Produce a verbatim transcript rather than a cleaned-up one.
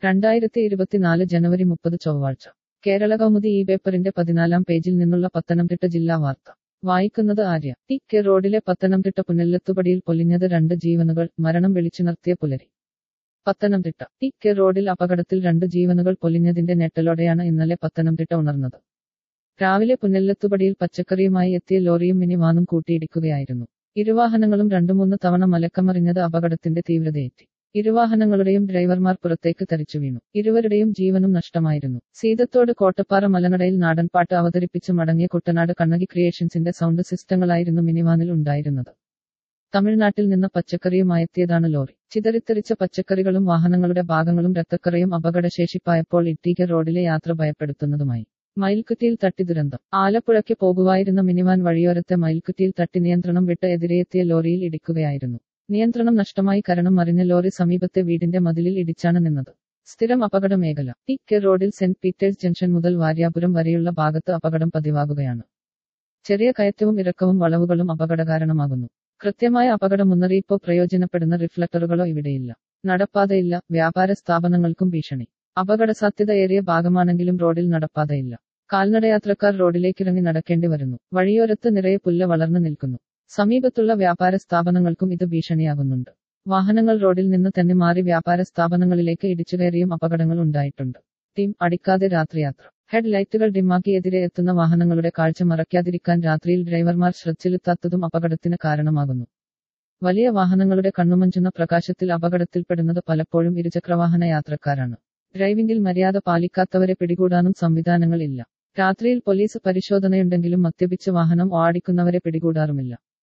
രണ്ടായിരത്തി ഇരുപത്തിനാല് ജനുവരി മുപ്പത് ചൊവ്വാഴ്ച കേരള കൗമുദി ഈ പേപ്പറിന്റെ പതിനാലാം പേജിൽ നിന്നുള്ള പത്തനംതിട്ട ജില്ലാ വാർത്ത വായിക്കുന്നത് ആര്യ. ടി കെ റോഡിലെ പത്തനംതിട്ട പുനല്ലത്തുപടിയിൽ പൊലിഞ്ഞത് രണ്ട് ജീവനുകൾ, മരണം വിളിച്ചുണർത്തിയ പുലരി. പത്തനംതിട്ട ടി കെ റോഡിൽ അപകടത്തിൽ രണ്ട് ജീവനുകൾ പൊലിഞ്ഞതിന്റെ ഞെട്ടലോടെയാണ് ഇന്നലെ പത്തനംതിട്ട ഉണർന്നത്. രാവിലെ പുനല്ലത്തുപടിയിൽ പച്ചക്കറിയുമായി എത്തിയ ലോറിയും മിനി വാനും കൂട്ടിയിടിക്കുകയായിരുന്നു. ഇരുവാഹനങ്ങളും രണ്ടുമൂന്ന് തവണ മലക്കമറിഞ്ഞത് അപകടത്തിന്റെ തീവ്രതയേറ്റി. ഇരുവാഹനങ്ങളുടെയും ഡ്രൈവർമാർ പുറത്തേക്ക് തെറിച്ചു വീണു. ഇരുവരുടെയും ജീവനും നഷ്ടമായിരുന്നു. സീതത്തോട് കോട്ടപ്പാറ മലനടയിൽ നാടൻപാട്ട് അവതരിപ്പിച്ച് മടങ്ങിയ കുട്ടനാട് കണ്ണകി ക്രിയേഷൻസിന്റെ സൗണ്ട് സിസ്റ്റങ്ങളായിരുന്നു മിനിവാനിൽ ഉണ്ടായിരുന്നത്. തമിഴ്നാട്ടിൽ നിന്ന് പച്ചക്കറിയുമായെത്തിയതാണ് ലോറി. ചിതറിത്തെറിച്ച പച്ചക്കറികളും വാഹനങ്ങളുടെ ഭാഗങ്ങളും രക്തക്കറയും അപകടശേഷിപ്പായപ്പോൾ ഇട്ടീകെ റോഡിലെ യാത്ര ഭയപ്പെടുത്തുന്നതുമായി. മയിൽക്കുറ്റിയിൽ തട്ടി ദുരന്തം. ആലപ്പുഴയ്ക്ക് പോകുവായിരുന്ന മിനിവാൻ വഴിയോരത്തെ മയിൽക്കുറ്റിയിൽ തട്ടി നിയന്ത്രണം വിട്ട് എതിരെയെത്തിയ ലോറിയിൽ ഇടിക്കുകയായിരുന്നു. നിയന്ത്രണം നഷ്ടമായി കരണം മറിഞ്ഞ ലോറി സമീപത്തെ വീടിന്റെ മതിലിൽ ഇടിച്ചാണ് നിന്നത്. സ്ഥിരം അപകട മേഖല. ടി കെ റോഡിൽ സെന്റ് പീറ്റേഴ്സ് ജംഗ്ഷൻ മുതൽ വാര്യാപുരം വരെയുള്ള ഭാഗത്ത് അപകടം പതിവാകുകയാണ്. ചെറിയ കയറ്റവും ഇറക്കവും വളവുകളും അപകടകാരണമാകുന്നു. കൃത്യമായ അപകട മുന്നറിയിപ്പോ പ്രയോജനപ്പെടുന്ന റിഫ്ലക്ടറുകളോ ഇവിടെയില്ല. നടപ്പാതയില്ല. വ്യാപാര സ്ഥാപനങ്ങൾക്കും ഭീഷണി. അപകടസാധ്യത ഏറിയ ഭാഗമാണെങ്കിലും റോഡിൽ നടപ്പാതയില്ല. കാൽനടയാത്രക്കാർ റോഡിലേക്കിറങ്ങി നടക്കേണ്ടി വരുന്നു. വഴിയോരത്ത് നിറയെ പുല്ല് വളർന്നു നിൽക്കുന്നു. സമീപത്തുള്ള വ്യാപാര സ്ഥാപനങ്ങൾക്കും ഇത് ഭീഷണിയാകുന്നുണ്ട്. വാഹനങ്ങൾ റോഡിൽ നിന്ന് തന്നെ മാറി വ്യാപാര സ്ഥാപനങ്ങളിലേക്ക് ഇടിച്ചുകയറിയും അപകടങ്ങൾ ഉണ്ടായിട്ടുണ്ട്. ടീം അടിക്കാതെ രാത്രിയാത്ര. ഹെഡ് ലൈറ്റുകൾ ഡിമ്മാക്കി എതിരെ എത്തുന്ന വാഹനങ്ങളുടെ കാഴ്ച മറയ്ക്കാതിരിക്കാൻ രാത്രിയിൽ ഡ്രൈവർമാർ ശ്രദ്ധയിലെത്താത്തതും അപകടത്തിന് കാരണമാകുന്നു. വലിയ വാഹനങ്ങളുടെ കണ്ണുമഞ്ചുന്ന പ്രകാശത്തിൽ അപകടത്തിൽപ്പെടുന്നത് പലപ്പോഴും ഇരുചക്രവാഹന യാത്രക്കാരാണ്. ഡ്രൈവിംഗിൽ മര്യാദ പാലിക്കാത്തവരെ പിടികൂടാനും സംവിധാനങ്ങൾ ഇല്ല. രാത്രിയിൽ പോലീസ് പരിശോധനയുണ്ടെങ്കിലും മദ്യപിച്ച് വാഹനം ഓടിക്കുന്നവരെ പിടികൂടാറുമില്ല.